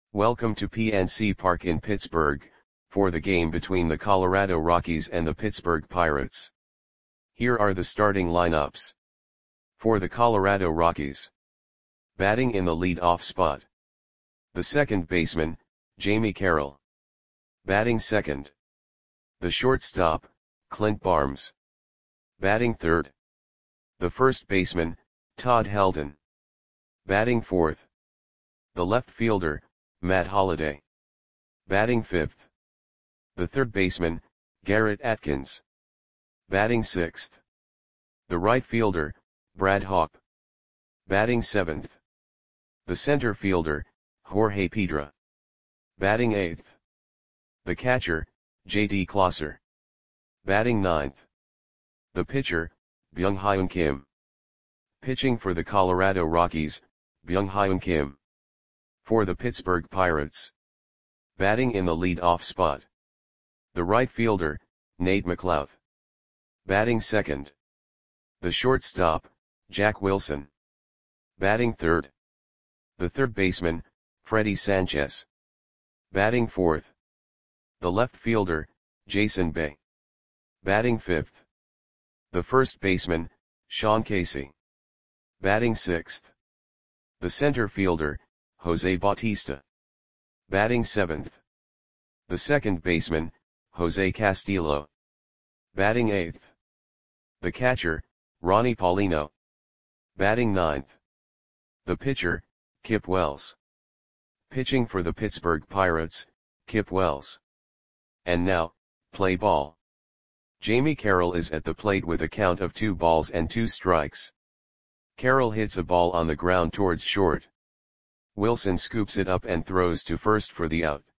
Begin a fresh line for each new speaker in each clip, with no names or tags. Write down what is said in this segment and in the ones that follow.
Welcome to PNC Park in Pittsburgh, for the game between the Colorado Rockies and the Pittsburgh Pirates. Here are the starting lineups. For the Colorado Rockies. Batting in the lead-off spot. The second baseman, Jamie Carroll. Batting second. The shortstop, Clint Barnes. Batting third. The first baseman, Todd Helton. Batting fourth. The left fielder, Matt Holliday. Batting fifth. The third baseman, Garrett Atkins. Batting sixth. The right fielder, Brad Hawpe. Batting seventh. The center fielder, Jorge Pedra. Batting eighth. The catcher, J.D. Closser. Batting ninth. The pitcher, Byung-Hyun Kim. Pitching for the Colorado Rockies, Byung-Hyun Kim. For the Pittsburgh Pirates. Batting in the lead-off spot. The right fielder, Nate McLouth. Batting second. The shortstop, Jack Wilson. Batting third. The third baseman, Freddie Sanchez. Batting fourth. The left fielder, Jason Bay. Batting fifth. The first baseman, Sean Casey. Batting sixth. The center fielder, Jose Bautista. Batting seventh. The second baseman, Jose Castillo. Batting eighth. The catcher, Ronnie Paulino. Batting ninth. The pitcher, Kip Wells. Pitching for the Pittsburgh Pirates, Kip Wells. And now, play ball. Jamie Carroll is at the plate with a count of 2 balls and 2 strikes. Carroll hits a ball on the ground towards short. Wilson scoops it up and throws to first for the out.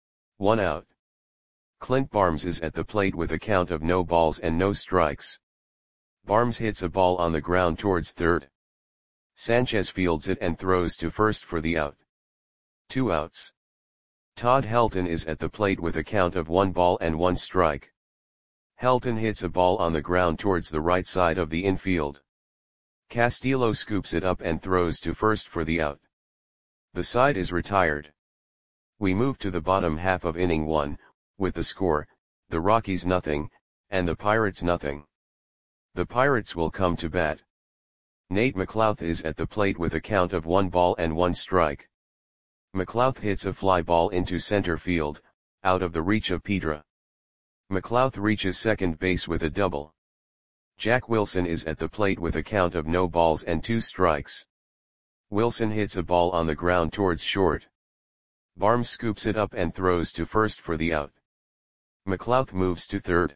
1 out. Clint Barnes is at the plate with a count of no balls and no strikes. Barnes hits a ball on the ground towards third. Sanchez fields it and throws to first for the out. 2 outs. Todd Helton is at the plate with a count of 1 ball and 1 strike. Helton hits a ball on the ground towards the right side of the infield. Castillo scoops it up and throws to first for the out. The side is retired. We move to the bottom half of inning 1, with the score, the Rockies nothing, and the Pirates nothing. The Pirates will come to bat. Nate McLouth is at the plate with a count of 1 ball and 1 strike. McLouth hits a fly ball into center field, out of the reach of Pedra. McLouth reaches second base with a double. Jack Wilson is at the plate with a count of no balls and 2 strikes. Wilson hits a ball on the ground towards short. Barnes scoops it up and throws to first for the out. McLouth moves to third.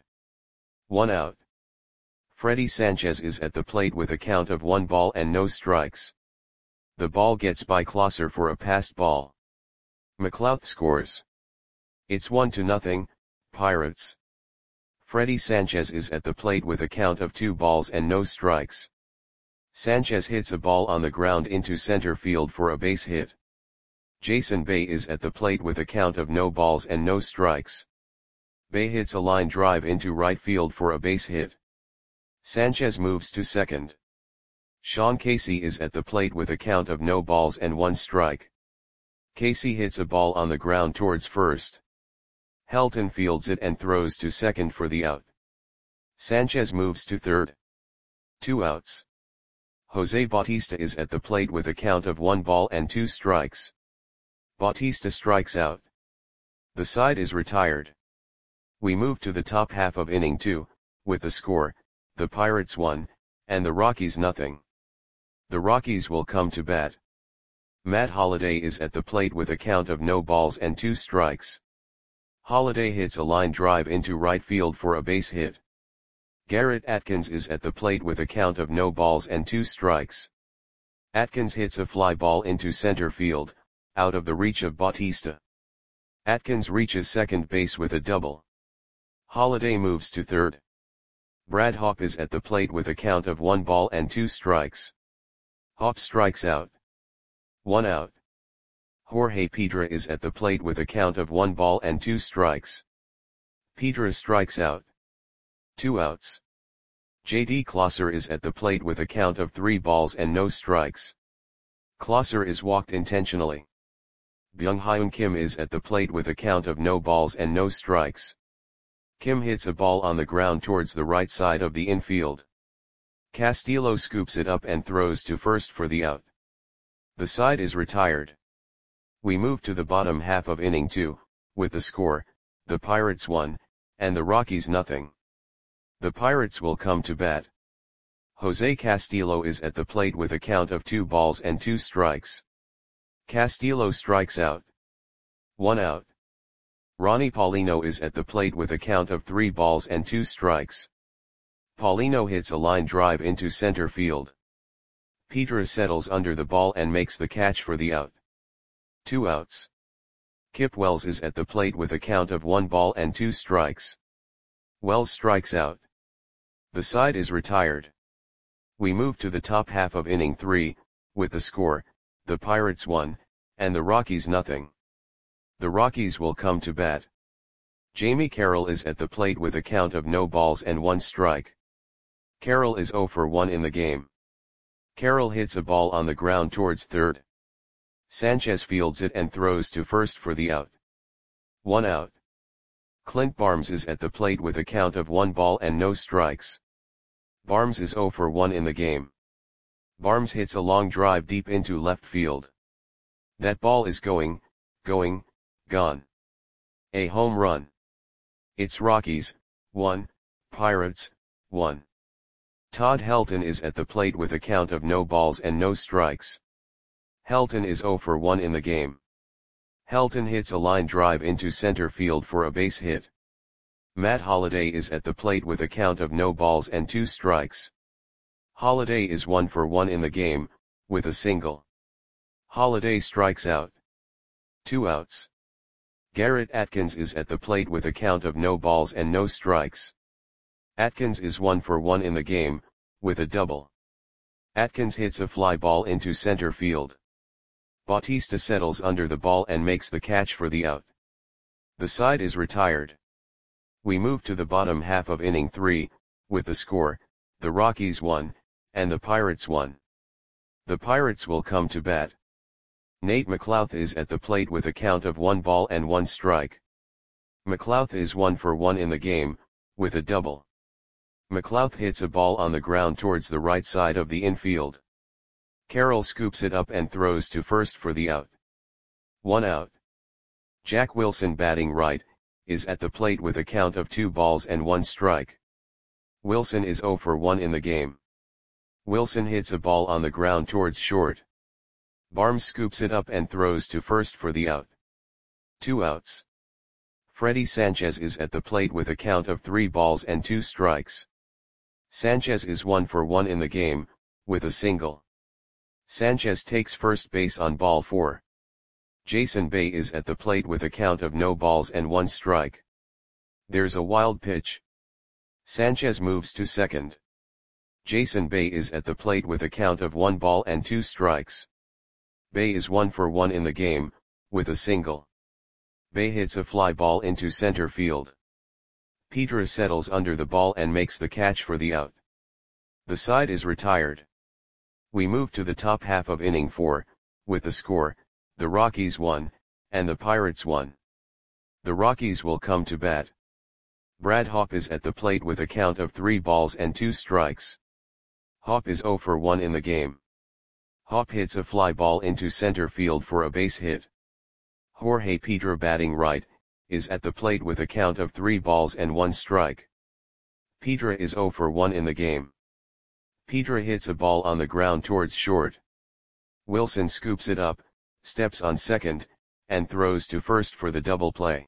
1 out. Freddie Sanchez is at the plate with a count of 1 ball and no strikes. The ball gets by Closser for a passed ball. McLouth scores. It's 1-0, Pirates. Freddie Sanchez is at the plate with a count of 2 balls and no strikes. Sanchez hits a ball on the ground into center field for a base hit. Jason Bay is at the plate with a count of no balls and no strikes. Bay hits a line drive into right field for a base hit. Sanchez moves to second. Sean Casey is at the plate with a count of no balls and 1 strike. Casey hits a ball on the ground towards first. Helton fields it and throws to second for the out. Sanchez moves to third. 2 outs. Jose Bautista is at the plate with a count of 1 ball and 2 strikes. Bautista strikes out. The side is retired. We move to the top half of inning 2, with the score, the Pirates 1, and the Rockies nothing. The Rockies will come to bat. Matt Holliday is at the plate with a count of no balls and 2 strikes. Holliday hits a line drive into right field for a base hit. Garrett Atkins is at the plate with a count of no balls and 2 strikes. Atkins hits a fly ball into center field, out of the reach of Bautista. Atkins reaches second base with a double. Holliday moves to third. Brad Hawpe is at the plate with a count of 1 ball and 2 strikes. Hawpe strikes out. 1 out. Jorge Pedra is at the plate with a count of 1 ball and 2 strikes. Pedra strikes out. 2 outs. J.D. Closser is at the plate with a count of 3 balls and no strikes. Closser is walked intentionally. Byung-hyun Kim is at the plate with a count of no balls and no strikes. Kim hits a ball on the ground towards the right side of the infield. Castillo scoops it up and throws to first for the out. The side is retired. We move to the bottom half of inning 2, with the score, the Pirates 1, and the Rockies nothing. The Pirates will come to bat. Jose Castillo is at the plate with a count of 2 balls and 2 strikes. Castillo strikes out. 1 out. Ronnie Paulino is at the plate with a count of 3 balls and 2 strikes. Paulino hits a line drive into center field. Pedro settles under the ball and makes the catch for the out. 2 outs. Kip Wells is at the plate with a count of 1 ball and 2 strikes. Wells strikes out. The side is retired. We move to the top half of inning 3, with the score, the Pirates 1, and the Rockies nothing. The Rockies will come to bat. Jamie Carroll is at the plate with a count of no balls and 1 strike. Carroll is 0 for 1 in the game. Carroll hits a ball on the ground towards third. Sanchez fields it and throws to first for the out. 1 out. Clint Barnes is at the plate with a count of 1 ball and no strikes. Barnes is 0 for 1 in the game. Barnes hits a long drive deep into left field. That ball is going, gone. A home run. It's Rockies, 1, Pirates, 1. Todd Helton is at the plate with a count of no balls and no strikes. Helton is 0 for 1 in the game. Helton hits a line drive into center field for a base hit. Matt Holliday is at the plate with a count of no balls and 2 strikes. Holliday is 1 for 1 in the game, with a single. Holliday strikes out. 2 outs. Garrett Atkins is at the plate with a count of no balls and no strikes. Atkins is 1 for 1 in the game, with a double. Atkins hits a fly ball into center field. Bautista settles under the ball and makes the catch for the out. The side is retired. We move to the bottom half of inning 3, with the score, the Rockies 1, and the Pirates 1. The Pirates will come to bat. Nate McLouth is at the plate with a count of 1 ball and 1 strike. McLouth is 1 for 1 in the game, with a double. McLouth hits a ball on the ground towards the right side of the infield. Carroll scoops it up and throws to first for the out. 1 out. Jack Wilson, batting right, is at the plate with a count of 2 balls and 1 strike. Wilson is 0 for 1 in the game. Wilson hits a ball on the ground towards short. Barnes scoops it up and throws to first for the out. 2 outs. Freddie Sanchez is at the plate with a count of 3 balls and 2 strikes. Sanchez is 1 for 1 in the game, with a single. Sanchez takes first base on ball 4. Jason Bay is at the plate with a count of no balls and 1 strike. There's a wild pitch. Sanchez moves to second. Jason Bay is at the plate with a count of 1 ball and 2 strikes. Bay is 1 for 1 in the game, with a single. Bay hits a fly ball into center field. Pedro settles under the ball and makes the catch for the out. The side is retired. We move to the top half of inning 4, with the score, the Rockies 1, and the Pirates 1. The Rockies will come to bat. Brad Hawpe is at the plate with a count of 3 balls and 2 strikes. Hawpe is 0 for 1 in the game. Hawpe hits a fly ball into center field for a base hit. Jorge Pedro, batting right, is at the plate with a count of 3 balls and 1 strike. Pedro is 0 for 1 in the game. Pedro hits a ball on the ground towards short. Wilson scoops it up, steps on second, and throws to first for the double play.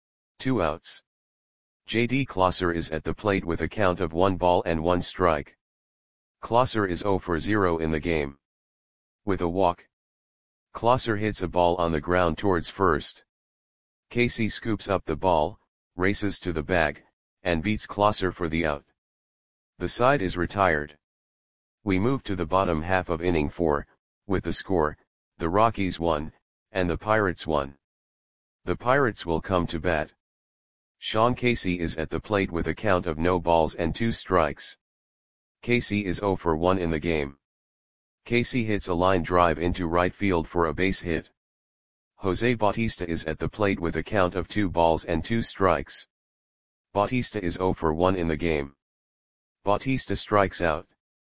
2 outs. J.D. Klosser is at the plate with a count of 1 ball and 1 strike. Klosser is 0 for 0 in the game. With a walk. Klosser hits a ball on the ground towards first. Casey scoops up the ball, races to the bag, and beats Klosser for the out. The side is retired. We move to the bottom half of inning 4, with the score, the Rockies 1, and the Pirates 1. The Pirates will come to bat. Sean Casey is at the plate with a count of no balls and 2 strikes. Casey is 0 for 1 in the game. Casey hits a line drive into right field for a base hit. Jose Bautista is at the plate with a count of 2 balls and 2 strikes. Bautista is 0 for 1 in the game. Bautista strikes out.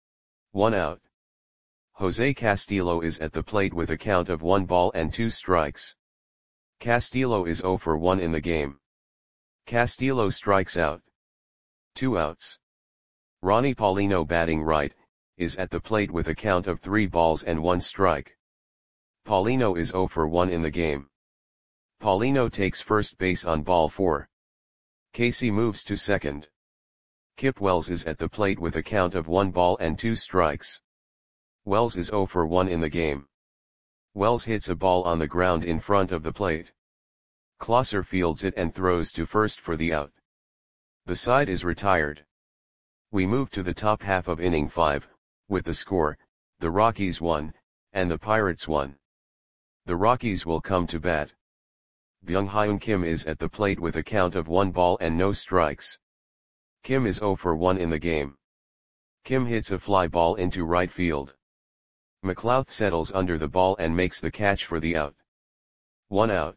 1 out. Jose Castillo is at the plate with a count of 1 ball and 2 strikes. Castillo is 0 for 1 in the game. Castillo strikes out. 2 outs. Ronnie Paulino, batting right, is at the plate with a count of 3 balls and 1 strike. Paulino is 0 for 1 in the game. Paulino takes first base on ball 4. Casey moves to second. Kip Wells is at the plate with a count of 1 ball and 2 strikes. Wells is 0 for 1 in the game. Wells hits a ball on the ground in front of the plate. Closser fields it and throws to first for the out. The side is retired. We move to the top half of inning 5, with the score, the Rockies 1, and the Pirates 1. The Rockies will come to bat. Byung-Hyun Kim is at the plate with a count of 1 ball and no strikes. Kim is 0 for 1 in the game. Kim hits a fly ball into right field. McLouth settles under the ball and makes the catch for the out. 1 out.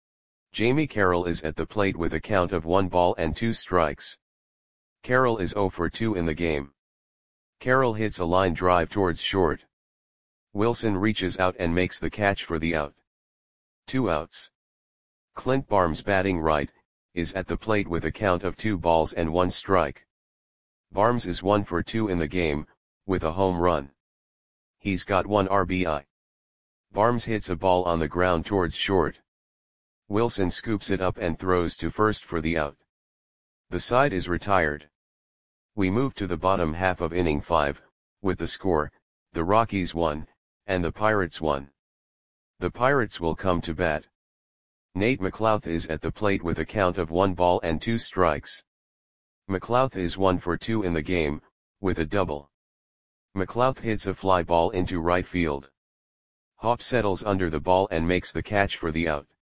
Jamie Carroll is at the plate with a count of 1 ball and 2 strikes. Carroll is 0 for 2 in the game. Carroll hits a line drive towards short. Wilson reaches out and makes the catch for the out. 2 outs. Clint Barnes, batting right, is at the plate with a count of 2 balls and 1 strike. Barnes is 1 for 2 in the game, with a home run. He's got 1 RBI. Barnes hits a ball on the ground towards short. Wilson scoops it up and throws to first for the out. The side is retired. We move to the bottom half of inning 5, with the score, the Rockies 1, and the Pirates 1. The Pirates will come to bat. Nate McLouth is at the plate with a count of 1 ball and 2 strikes. McLouth is 1 for 2 in the game, with a double. McLouth hits a fly ball into right field. Hopp settles under the ball and makes the catch for the out.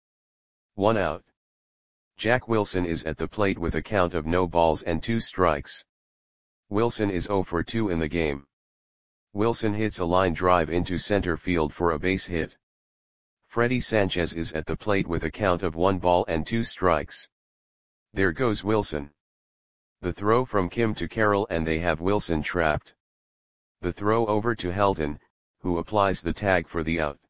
1 out. Jack Wilson is at the plate with a count of no balls and 2 strikes. Wilson is 0 for 2 in the game. Wilson hits a line drive into center field for a base hit. Freddie Sanchez is at the plate with a count of 1 ball and 2 strikes. There goes Wilson. The throw from Kim to Carroll and they have Wilson trapped. The throw over to Helton, who applies the tag for the out.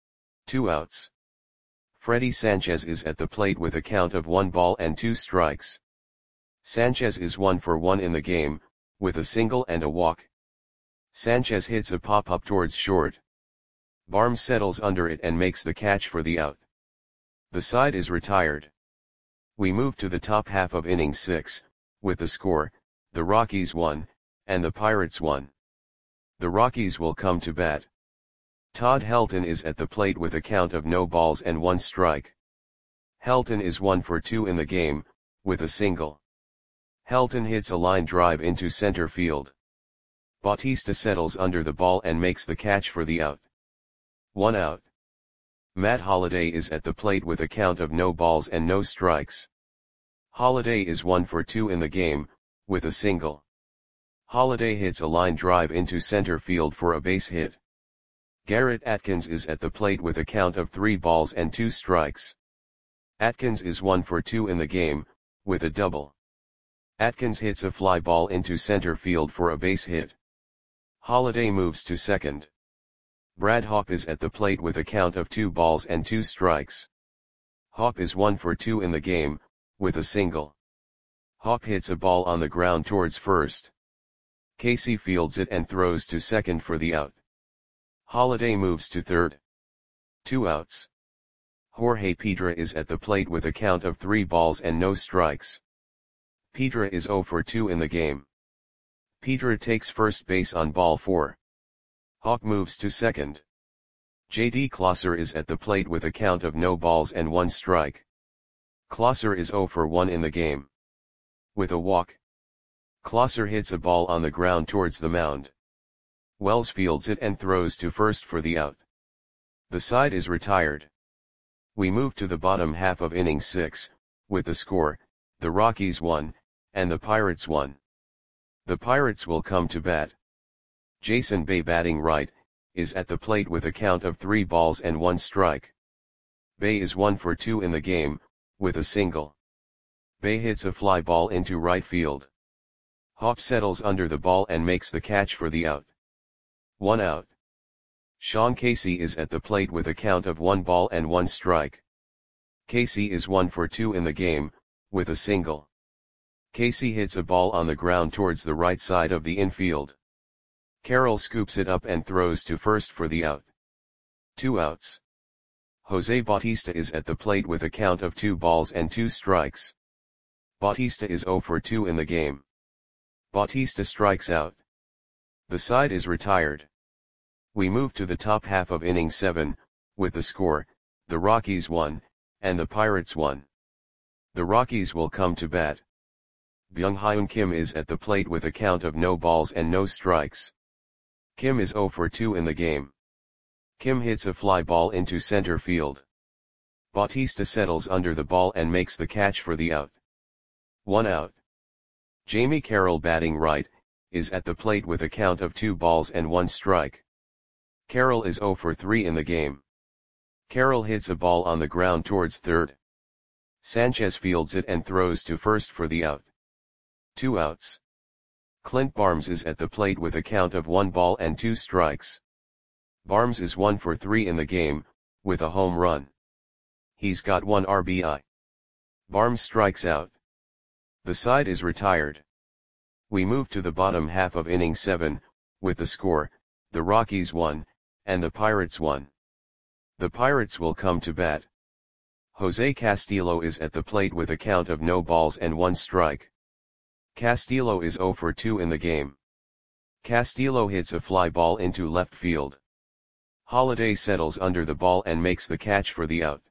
2 outs. Freddie Sanchez is at the plate with a count of 1 ball and 2 strikes. Sanchez is 1 for 1 in the game, with a single and a walk. Sanchez hits a pop-up towards short. Barnes settles under it and makes the catch for the out. The side is retired. We move to the top half of inning 6, with the score, the Rockies 1, and the Pirates 1. The Rockies will come to bat. Todd Helton is at the plate with a count of no balls and 1 strike. Helton is 1 for 2 in the game, with a single. Helton hits a line drive into center field. Bautista settles under the ball and makes the catch for the out. 1 out. Matt Holliday is at the plate with a count of no balls and no strikes. Holliday is 1 for 2 in the game, with a single. Holliday hits a line drive into center field for a base hit. Garrett Atkins is at the plate with a count of 3 balls and 2 strikes. Atkins is 1 for 2 in the game, with a double. Atkins hits a fly ball into center field for a base hit. Holliday moves to second. Brad Hopp is at the plate with a count of 2 balls and 2 strikes. Hopp is 1 for 2 in the game, with a single. Hopp hits a ball on the ground towards first. Casey fields it and throws to second for the out. Holliday moves to third. 2 outs. Jorge Pedra is at the plate with a count of 3 balls and no strikes. Pedra is 0 for 2 in the game. Pedra takes first base on ball 4. Hawk moves to second. J.D. Closser is at the plate with a count of no balls and 1 strike. Closser is 0 for 1 in the game. With a walk. Closser hits a ball on the ground towards the mound. Wells fields it and throws to first for the out. The side is retired. We move to the bottom half of inning 6, with the score, the Rockies 1, and the Pirates 1. The Pirates will come to bat. Jason Bay, batting right, is at the plate with a count of 3 balls and 1 strike. Bae is 1 for 2 in the game, with a single. Bae hits a fly ball into right field. Hop settles under the ball and makes the catch for the out. 1 out. Sean Casey is at the plate with a count of 1 ball and 1 strike. Casey is 1 for 2 in the game, with a single. Casey hits a ball on the ground towards the right side of the infield. Carroll scoops it up and throws to first for the out. 2 outs. Jose Bautista is at the plate with a count of 2 balls and 2 strikes. Bautista is 0 for 2 in the game. Bautista strikes out. The side is retired. We move to the top half of inning 7, with the score, the Rockies 1, and the Pirates 1. The Rockies will come to bat. Byung-Hyun Kim is at the plate with a count of no balls and no strikes. Kim is 0 for 2 in the game. Kim hits a fly ball into center field. Bautista settles under the ball and makes the catch for the out. 1 out. Jamie Carroll, batting right, is at the plate with a count of 2 balls and 1 strike. Carroll is 0 for 3 in the game. Carroll hits a ball on the ground towards third. Sanchez fields it and throws to first for the out. 2 outs. Clint Barnes is at the plate with a count of 1 ball and 2 strikes. Barnes is 1 for 3 in the game, with a home run. He's got 1 RBI. Barnes strikes out. The side is retired. We move to the bottom half of inning 7, with the score, the Rockies 1, and the Pirates 1. The Pirates will come to bat. Jose Castillo is at the plate with a count of no balls and 1 strike. Castillo is 0 for 2 in the game. Castillo hits a fly ball into left field. Holiday settles under the ball and makes the catch for the out.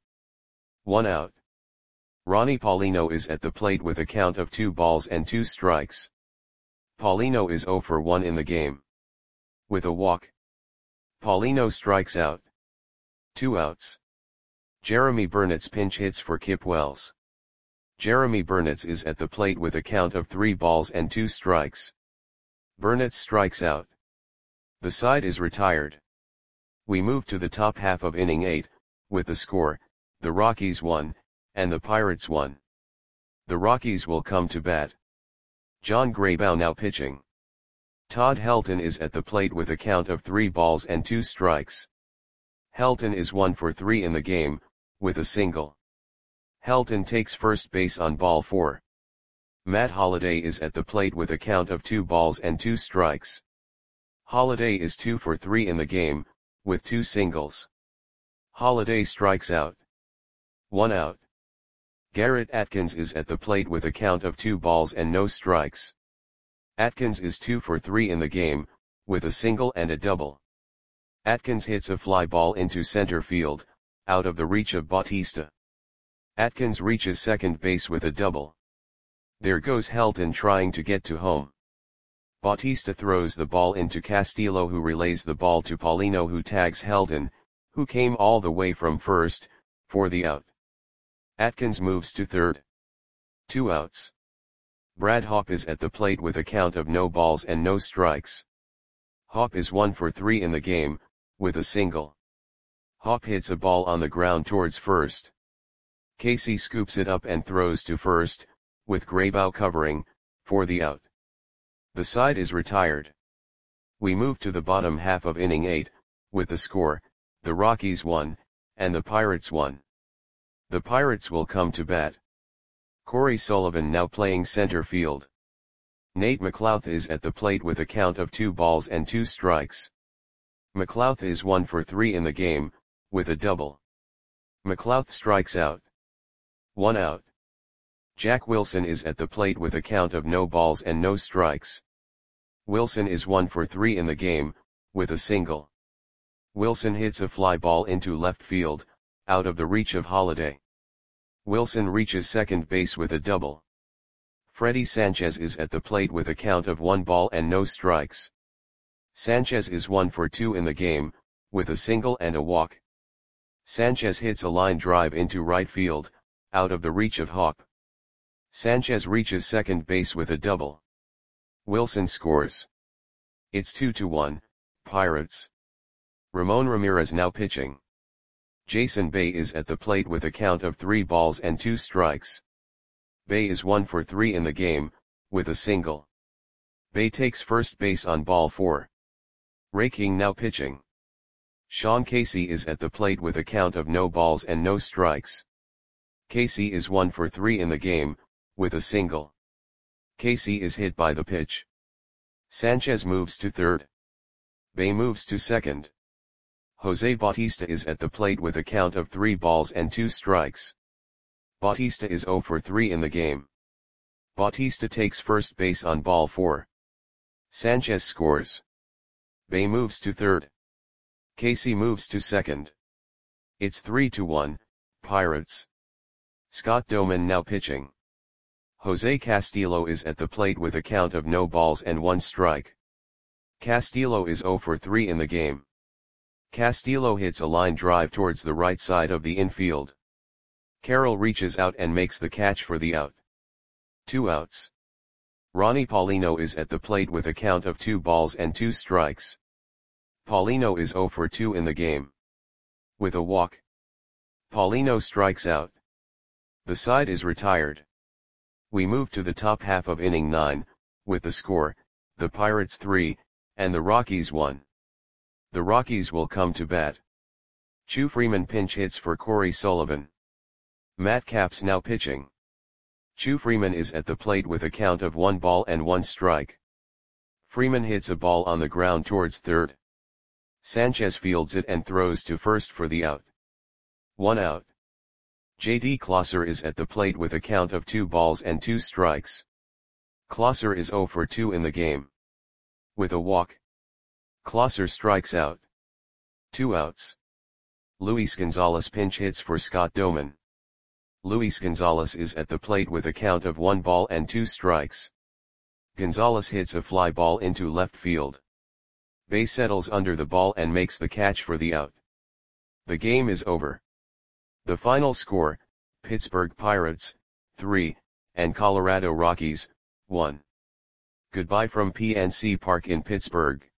1 out. Ronnie Paulino is at the plate with a count of 2 balls and 2 strikes. Paulino is 0 for 1 in the game. With a walk, Paulino strikes out. 2 outs. Jeremy Burnitz pinch hits for Kip Wells. Jeremy Burnitz is at the plate with a count of 3 balls and 2 strikes. Burnitz strikes out. The side is retired. We move to the top half of inning 8, with the score, the Rockies 1, and the Pirates 1. The Rockies will come to bat. John Graybow now pitching. Todd Helton is at the plate with a count of 3 balls and 2 strikes. Helton is 1 for 3 in the game, with a single. Helton takes first base on ball 4. Matt Holliday is at the plate with a count of 2 balls and 2 strikes. Holliday is 2 for 3 in the game, with 2 singles. Holliday strikes out. 1 out. Garrett Atkins is at the plate with a count of 2 balls and no strikes. Atkins is 2 for 3 in the game, with a single and a double. Atkins hits a fly ball into center field, out of the reach of Bautista. Atkins reaches second base with a double. There goes Helton trying to get to home. Bautista throws the ball into Castillo, who relays the ball to Paulino, who tags Helton, who came all the way from first, for the out. Atkins moves to third. 2 outs. Brad Hawpe is at the plate with a count of no balls and no strikes. Hawpe is 1 for 3 in the game, with a single. Hawpe hits a ball on the ground towards first. Casey scoops it up and throws to first, with Graybow covering, for the out. The side is retired. We move to the bottom half of inning 8, with the score, the Rockies 1, and the Pirates 1. The Pirates will come to bat. Corey Sullivan now playing center field. Nate McLouth is at the plate with a count of 2 balls and 2 strikes. McLouth is 1 for 3 in the game, with a double. McLouth strikes out. 1 out. Jack Wilson is at the plate with a count of no balls and no strikes. Wilson is 1 for 3 in the game, with a single. Wilson hits a fly ball into left field, out of the reach of Holliday. Wilson reaches second base with a double. Freddie Sanchez is at the plate with a count of 1 ball and no strikes. Sanchez is 1 for 2 in the game, with a single and a walk. Sanchez hits a line drive into right field, out of the reach of Hawpe. Sanchez reaches second base with a double. Wilson scores. It's 2-1, Pirates. Ramon Ramirez now pitching. Jason Bay is at the plate with a count of 3 balls and 2 strikes. Bay is 1 for 3 in the game, with a single. Bay takes first base on ball 4. Ray King now pitching. Sean Casey is at the plate with a count of no balls and no strikes. Casey is 1 for 3 in the game, with a single. Casey is hit by the pitch. Sanchez moves to third. Bay moves to second. Jose Bautista is at the plate with a count of 3 balls and 2 strikes. Bautista is 0 for 3 in the game. Bautista takes first base on ball 4. Sanchez scores. Bay moves to third. Casey moves to second. It's 3-1, Pirates. Scott Doman now pitching. Jose Castillo is at the plate with a count of no balls and 1 strike. Castillo is 0 for 3 in the game. Castillo hits a line drive towards the right side of the infield. Carroll reaches out and makes the catch for the out. 2 outs. Ronnie Paulino is at the plate with a count of 2 balls and 2 strikes. Paulino is 0 for 2 in the game. With a walk, Paulino strikes out. The side is retired. We move to the top half of inning 9, with the score, the Pirates 3, and the Rockies 1. The Rockies will come to bat. Chu Freeman pinch hits for Corey Sullivan. Matt Capps now pitching. Chu Freeman is at the plate with a count of 1 ball and 1 strike. Freeman hits a ball on the ground towards third. Sanchez fields it and throws to first for the out. 1 out. J.D. Klosser is at the plate with a count of 2 balls and 2 strikes. Klosser is 0 for 2 in the game. With a walk, Klosser strikes out. 2 outs. Luis Gonzalez pinch hits for Scott Doman. Luis Gonzalez is at the plate with a count of 1 ball and 2 strikes. Gonzalez hits a fly ball into left field. Bay settles under the ball and makes the catch for the out. The game is over. The final score, Pittsburgh Pirates, 3, and Colorado Rockies, 1. Goodbye from PNC Park in Pittsburgh.